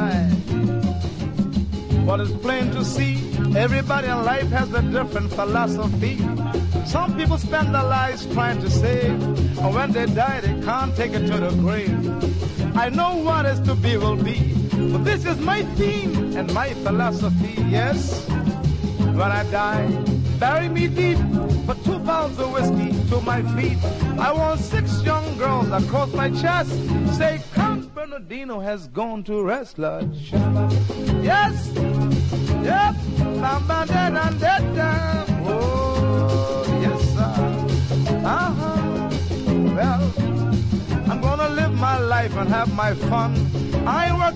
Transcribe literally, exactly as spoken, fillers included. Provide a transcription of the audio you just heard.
die. But it's plain to see, everybody in life has a different philosophy. Some people spend their lives trying to save, and when they die, they can't take it to the grave. I know what is to be will be, but this is my theme and my philosophy, yes. When I die, bury me deep, put two pounds of whiskey to my feet. I want six young girls across my chest, say, Count Bernardino has gone to rest, Lord. Yes, yep, oh, yes, sir. Uh-huh. Well, I'm gonna live my life and have my fun. I ain't working